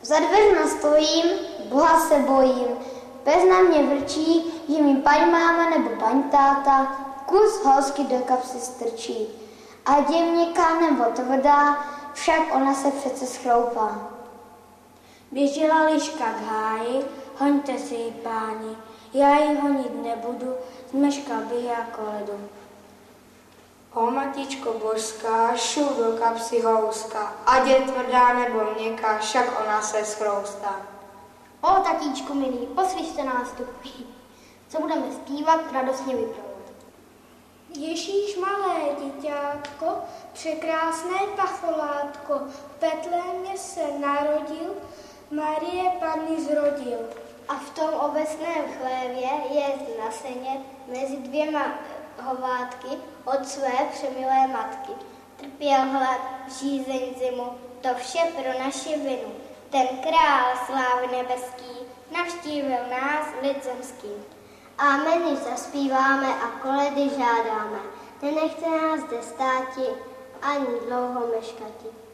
Za dveřma stojím, Boha se bojím. Pes na mě vrčí, že mi paň máma nebo paň táta kus housky do kapsy strčí. Ať je měkká nebo tvrdá, však ona se přece schroupá. Běžela liška k háji, hoňte si ji, páni, já ji honit nebudu, zmeškal bych jako ledu. O matičko božská, šup do kapsy houska, ať je tvrdá nebo měkká, však ona se schroustá. O tatíčku milý, poslyšte nástupky, co budeme zpívat, radostně vyprovod. Ježíš malé děťátko, překrásné pacholátko, v Betlémě se narodil, Marie Panny zrodil. A v tom obecném chlévě je na seně mezi dvěma hovátky od své přemilé matky. Trpěl hlad, žízeň zimu, to vše pro naši vinu. Ten král slávy nebeský navštívil nás lid zemský. Amen, již zaspíváme a koledy žádáme. Nenechte nás zde státi, ani dlouho meškati.